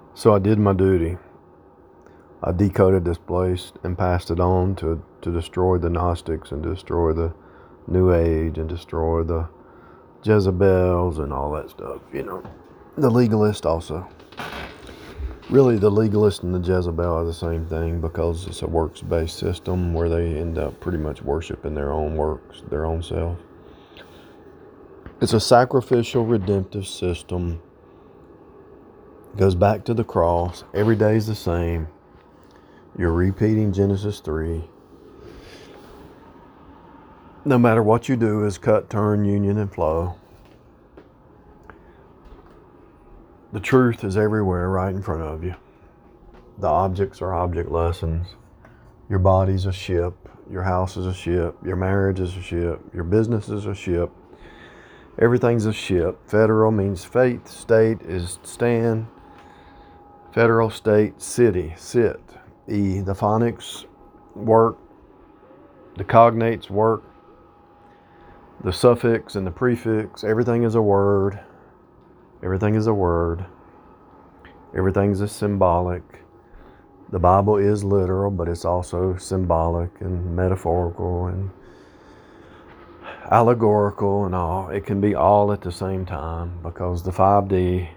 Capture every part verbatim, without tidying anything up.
So I did my duty. I decoded this place and passed it on to, to destroy the Gnostics and destroy the New Age and destroy the Jezebels and all that stuff, you know. The legalist also. Really, the legalist and the Jezebel are the same thing because it's a works-based system where they end up pretty much worshiping their own works, their own self. It's a sacrificial, redemptive system. It goes back to the cross. Every day is the same. You're repeating Genesis three. No matter what you do is cut, turn, union, and flow. The truth is everywhere right in front of you. The objects are object lessons. Your body's a ship. Your house is a ship. Your marriage is a ship. Your business is a ship. Everything's a ship. Federal means faith. State is stand. Federal, state, city, sit. E, the phonics work. The cognates work. The suffix and the prefix. Everything is a word. Everything is a word. Everything's a symbolic. The Bible is literal, but it's also symbolic and metaphorical and allegorical and all. It can be all at the same time because the five D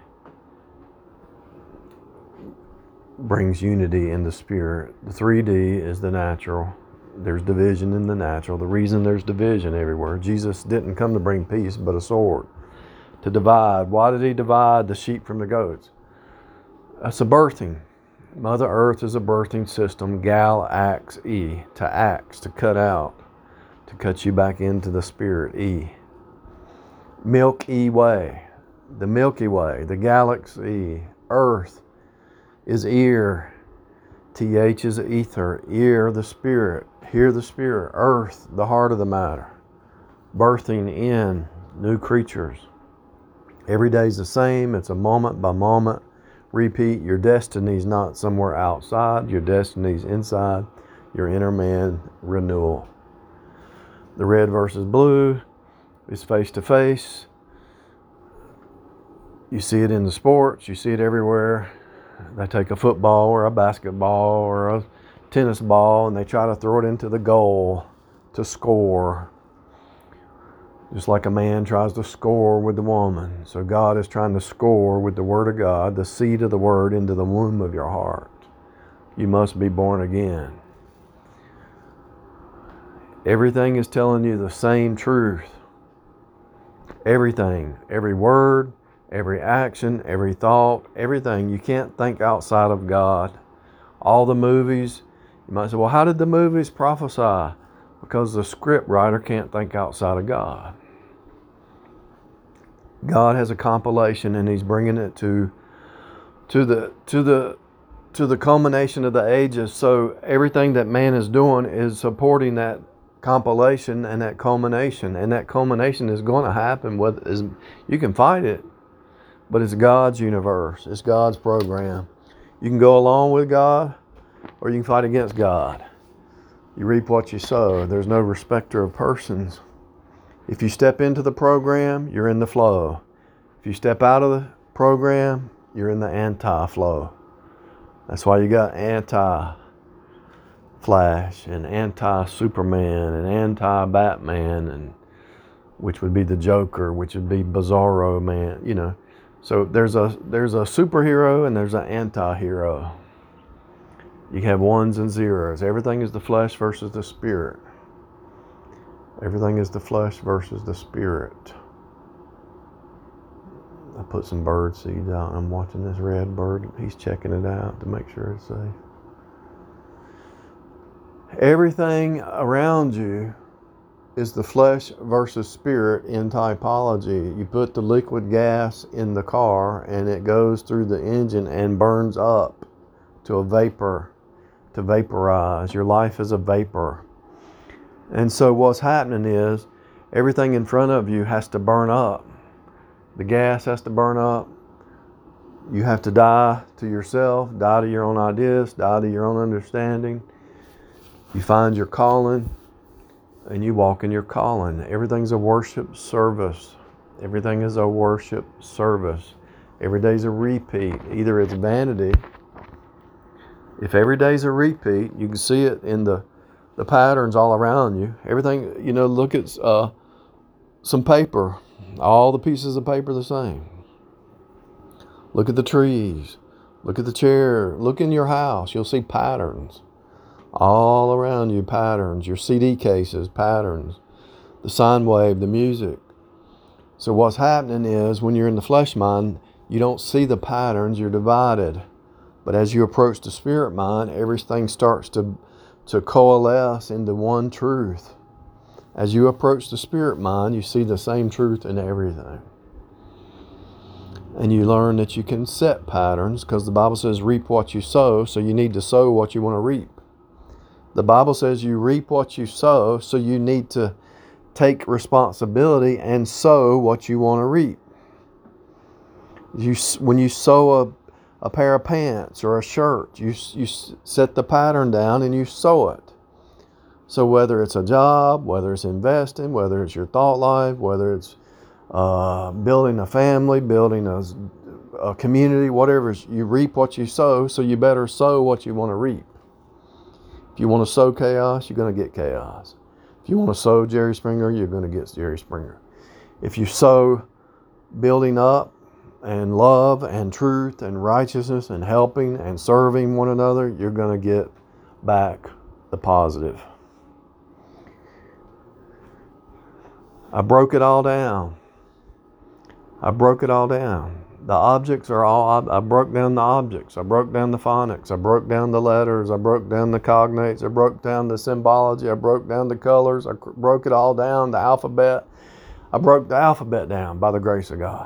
brings unity in the spirit. The three D is the natural. There's division in the natural. The reason there's division everywhere. Jesus didn't come to bring peace, but a sword. To divide. Why did he divide the sheep from the goats? That's a birthing. Mother Earth is a birthing system. Gal, axe, E. To axe, to cut out. To cut you back into the spirit, E. Milky Way. The Milky Way. The galaxy. Earth is ear. T H is ether. Ear, the spirit. Hear the spirit. Earth, the heart of the matter. Birthing in new creatures. Every day's the same. It's a moment by moment. Repeat. Your destiny's not somewhere outside. Your destiny's inside. Your inner man renewal. The red versus blue is face to face. You see it in the sports. You see it everywhere. They take a football or a basketball or a tennis ball and they try to throw it into the goal to score. Just like a man tries to score with the woman. So God is trying to score with the Word of God, the seed of the Word, into the womb of your heart. You must be born again. Everything is telling you the same truth. Everything, every word, every action, every thought, everything. You can't think outside of God. All the movies, you might say, well, how did the movies prophesy? Because the script writer can't think outside of God. God has a compilation and he's bringing it to to the to the to the culmination of the ages. So everything that man is doing is supporting that compilation and that culmination, and that culmination is going to happen. With is you can fight it, but it's God's universe. It's God's program. You can go along with God, or you can fight against God. You reap what you sow. There's no respecter of persons. If you step into the program, you're in the flow. If you step out of the program, you're in the anti-flow. That's why you got anti-Flash and anti-Superman and anti-Batman, and which would be the Joker, which would be Bizarro Man, you know. So there's a there's a superhero and there's an anti-hero. You have ones and zeros. Everything is the flesh versus the spirit. Everything is the flesh versus the spirit. I put some bird seeds out. I'm watching this red bird. He's checking it out to make sure it's safe. Everything around you is the flesh versus spirit in typology. You put the liquid gas in the car and it goes through the engine and burns up to a vapor, to vaporize. Your life is a vapor. And so what's happening is everything in front of you has to burn up. The gas has to burn up. You have to die to yourself, die to your own ideas, die to your own understanding. You find your calling and you walk in your calling. Everything's a worship service. Everything is a worship service. Every day's a repeat. Either it's vanity. If every day's a repeat, you can see it in the, the patterns all around you. Everything, you know, look at uh, some paper. All the pieces of paper the same. Look at the trees. Look at the chair. Look in your house. You'll see patterns. All around you, patterns. Your C D cases, patterns. The sine wave, the music. So what's happening is when you're in the flesh mind, you don't see the patterns. You're divided. But as you approach the spirit mind, everything starts to, to coalesce into one truth. As you approach the spirit mind, you see the same truth in everything. And you learn that you can set patterns, because the Bible says reap what you sow, so you need to sow what you want to reap. The Bible says you reap what you sow, so you need to take responsibility and sow what you want to reap. You, when you sew a, a pair of pants or a shirt, you, you set the pattern down and you sew it. So whether it's a job, whether it's investing, whether it's your thought life, whether it's uh, building a family, building a, a community, whatever, you reap what you sow, so you better sow what you want to reap. If you want to sow chaos, you're going to get chaos. If you want to sow Jerry Springer, you're going to get Jerry Springer. If you sow building up and love and truth and righteousness and helping and serving one another, you're going to get back the positive. I broke it all down. I broke it all down. The objects are all, I broke down the objects. I broke down the phonics. I broke down the letters. I broke down the cognates. I broke down the symbology. I broke down the colors. I broke it all down, the alphabet. I broke the alphabet down by the grace of God.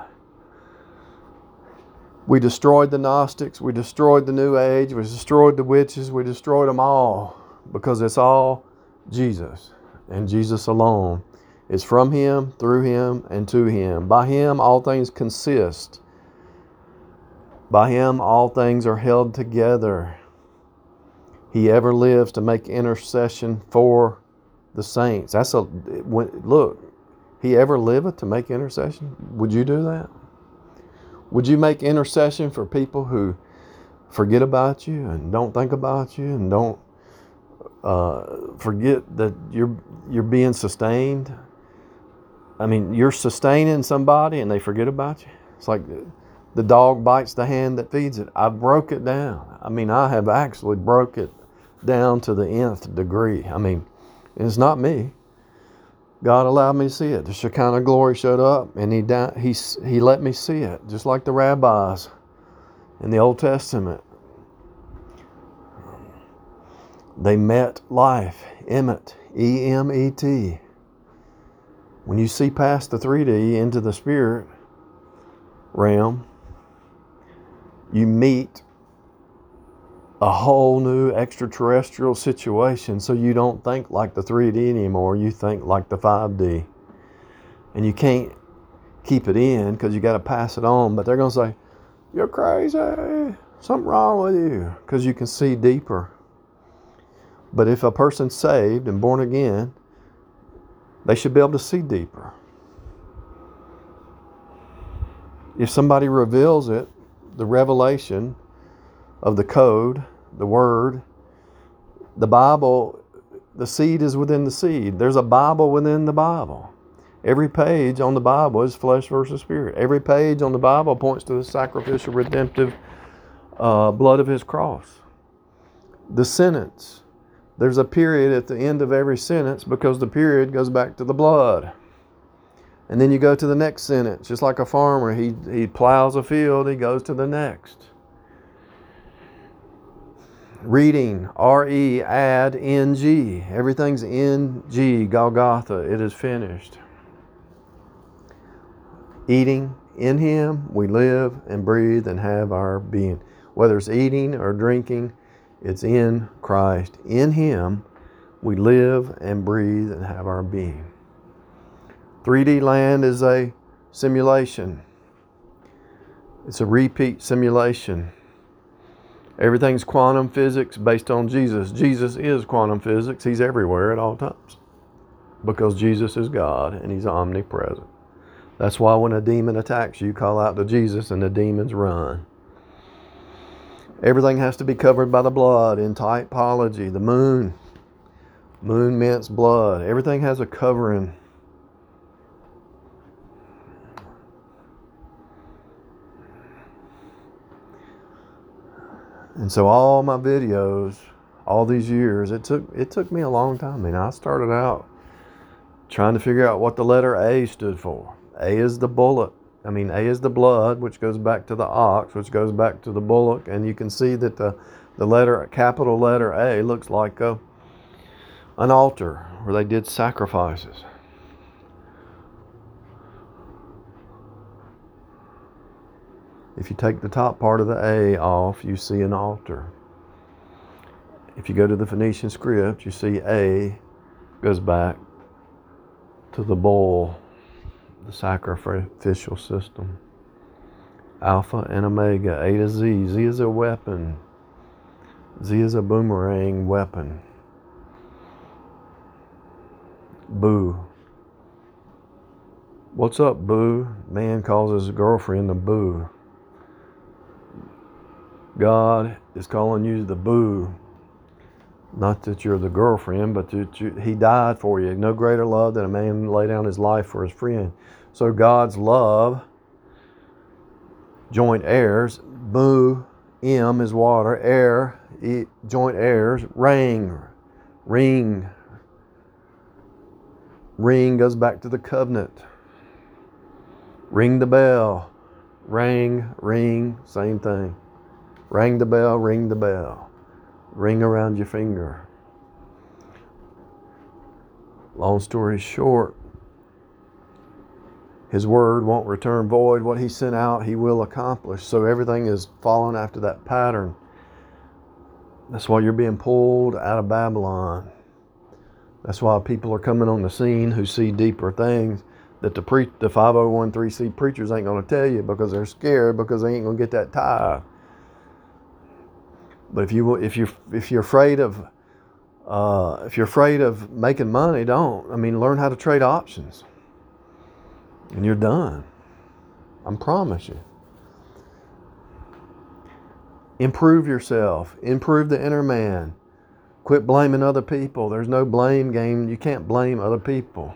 We destroyed the Gnostics. We destroyed the New Age. We destroyed the witches. We destroyed them all, because it's all Jesus and Jesus alone. It's from Him, through Him, and to Him. By Him all things consist. By Him all things are held together. He ever lives to make intercession for the saints. That's a look. He ever liveth to make intercession. Would you do that? Would you make intercession for people who forget about you and don't think about you and don't uh, forget that you're you're being sustained? I mean, you're sustaining somebody and they forget about you. It's like the dog bites the hand that feeds it. I broke it down. I mean, I have actually broke it down to the nth degree. I mean, it's not me. God allowed me to see it. The Shekinah glory showed up, and he, he, he let me see it, just like the rabbis in the Old Testament. They met life, emet, E M E T. When you see past the three D into the spirit realm, you meet a whole new extraterrestrial situation, so you don't think like the three D anymore. You think like the five D. And you can't keep it in because you got to pass it on. But they're going to say, you're crazy. Something wrong with you, because you can see deeper. But if a person's saved and born again, they should be able to see deeper. If somebody reveals it, the revelation of the code, the word, the Bible, the seed is within the seed. There's a Bible within the Bible. Every page on the Bible is flesh versus spirit. Every page on the Bible points to the sacrificial, redemptive uh, blood of His cross. The sentence, there's a period at the end of every sentence because the period goes back to the blood. And then you go to the next sentence. Just like a farmer, he, he plows a field, he goes to the next. Reading, R E, add, N G. Everything's N G, Golgotha. It is finished. Eating, in Him we live and breathe and have our being. Whether it's eating or drinking, it's in Christ. In Him we live and breathe and have our being. three D land is a simulation. It's a repeat simulation. Everything's quantum physics based on Jesus. Jesus is quantum physics. He's everywhere at all times because Jesus is God and He's omnipresent. That's why when a demon attacks you, call out to Jesus and the demons run. Everything has to be covered by the blood in typology. The moon. Moon mints blood. Everything has a covering. And so all my videos, all these years, it took it took me a long time. I mean, I started out trying to figure out what the letter A stood for. A is the bullet. I mean, A is the blood, which goes back to the ox, which goes back to the bullock. And you can see that the, the letter, capital letter A, looks like a, an altar where they did sacrifices. If you take the top part of the A off, you see an altar. If you go to the Phoenician script, you see A goes back to the bull, the sacrificial system. Alpha and Omega, A to Z. Z is a weapon. Z is a boomerang weapon. Boo. What's up, boo? Man calls his girlfriend the boo. God is calling you the boo. Not that you're the girlfriend, but that you, he died for you. No greater love than a man lay down his life for his friend. So God's love, joint heirs, boo, M is water, air, e, joint heirs, ring, ring. Ring goes back to the covenant. Ring the bell, ring, ring, same thing. Ring the bell, ring the bell. Ring around your finger. Long story short, his word won't return void. What he sent out, he will accomplish. So everything is following after that pattern. That's why you're being pulled out of Babylon. That's why people are coming on the scene who see deeper things that the pre- the five oh one c preachers ain't going to tell you, because they're scared, because they ain't going to get that tithe. But if you if you if you're afraid of uh, if you're afraid of making money, don't. I mean, learn how to trade options, and you're done. I promise you. Improve yourself. Improve the inner man. Quit blaming other people. There's no blame game. You can't blame other people.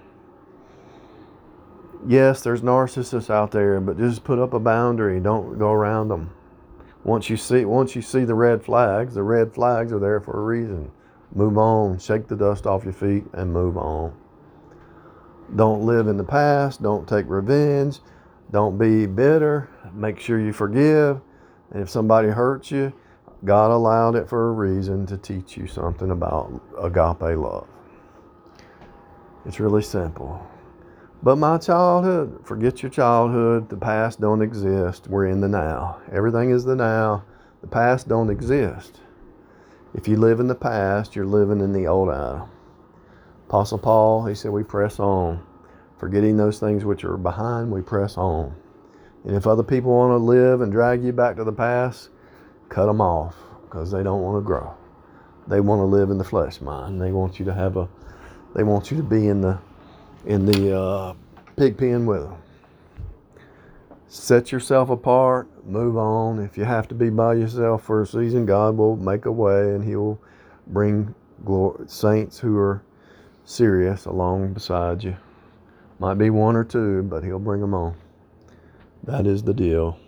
Yes, there's narcissists out there, but just put up a boundary. Don't go around them. Once you see, once you see the red flags, the red flags are there for a reason. Move on. Shake the dust off your feet and move on. Don't live in the past. Don't take revenge. Don't be bitter. Make sure you forgive. And if somebody hurts you, God allowed it for a reason, to teach you something about agape love. It's really simple. But my childhood, forget your childhood. The past don't exist. We're in the now. Everything is the now. The past don't exist. If you live in the past, you're living in the old Adam. Apostle Paul, he said, we press on. Forgetting those things which are behind, we press on. And if other people want to live and drag you back to the past, cut them off, because they don't want to grow. They want to live in the flesh mind. They want you to have a, they want you to be in the, in the uh, pig pen with them. Set yourself apart, move on. If you have to be by yourself for a season, God will make a way, and He'll bring glory, saints who are serious along beside you. Might be one or two, but He'll bring them on. That is the deal.